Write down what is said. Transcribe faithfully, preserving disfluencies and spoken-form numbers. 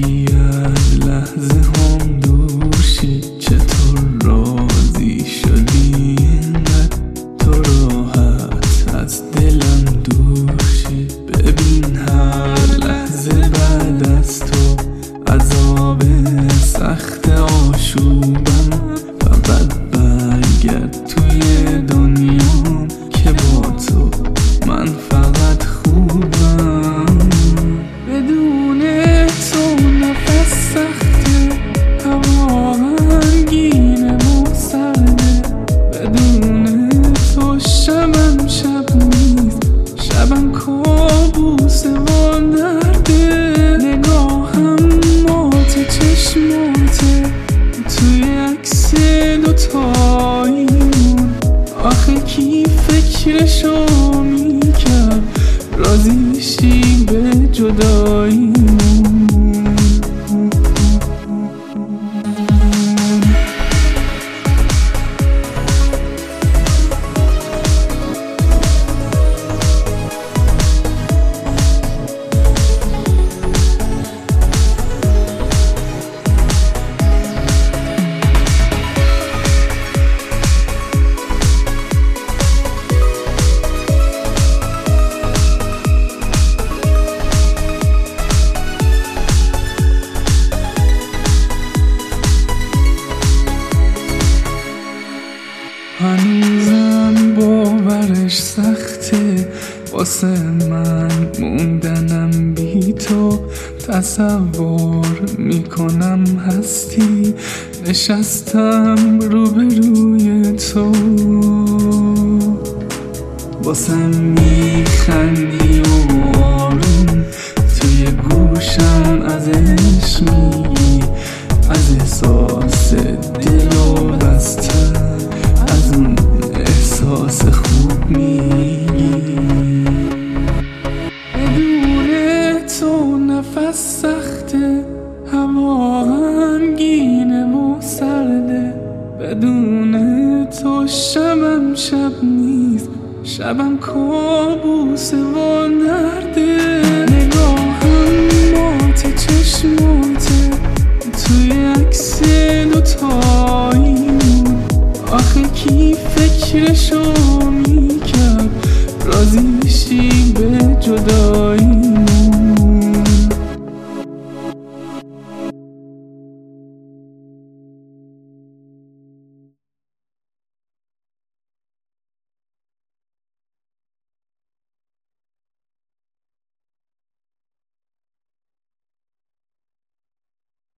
میشی از لحظه هم دورشی، چطور راضی شدی اینقدر تو راحت از دلم دورشی. ببین هر لحظه بعد از تو عذاب سخت آشوبم، فقط برگرد توی دنیام که با تو من فقط خوبم. بدون تو نفس سخته، هوا غمگینه و سرده. بدون تو شبم شب نیست، شبم کابوسه و درده. نگاهم مات چشماته توی عکس دوتاییمون، آخه کی فکرشو میکرد راضی بشی به جداییمون. هنوزم باورش سخته واسه من موندنم بی تو. تصور میکنم هستی نشستم روبروی تو. واسم میخندی و آروم توی گوشم ازش میگی، از احساس دل و بستن، از اون احساس خوب میگی. بدون تو نفس سخته، هوا غمگینه و سرده. بدون تو شبم شب نیست، شبم کابوسه و درده. نگاهم مات چشماته توی عکس دوتاییمون، آخه کی فکرشو میکرد راضی بشی به جدایی.